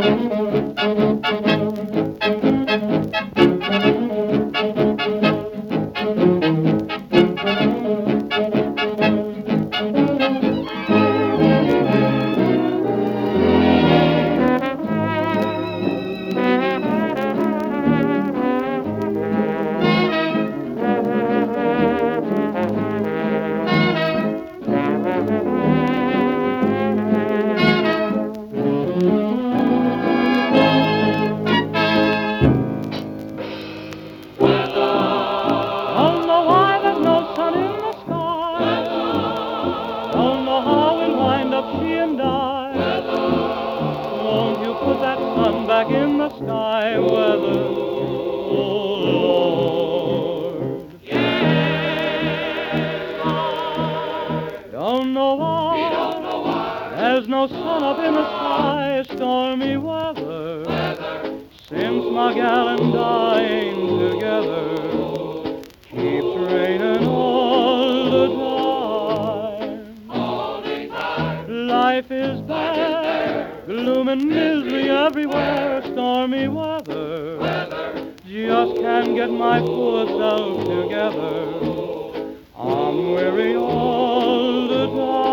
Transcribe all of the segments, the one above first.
Back in the sky, weather, oh Lord. Yes, Lord. Don't know why, We don't know why. There's no sun up in the sky, stormy weather. Since my gal and I ain't together, keeps raining all the time. Life is bad, gloom and misery everywhere, stormy weather. Just can't get my poor self together. I'm weary all the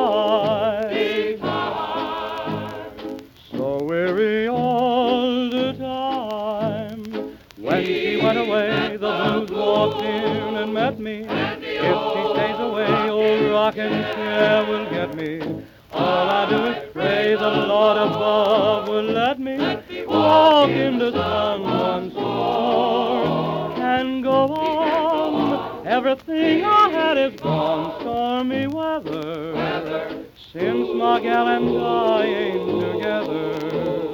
time, so weary all the time. When she went away, the blues walked in and met me. If she stays away, old rocking chair will get me. All I do is pray the Lord above will let me walk in the sun once more and go on. Everything I had is gone, stormy weather. Since my gal and I ain't together.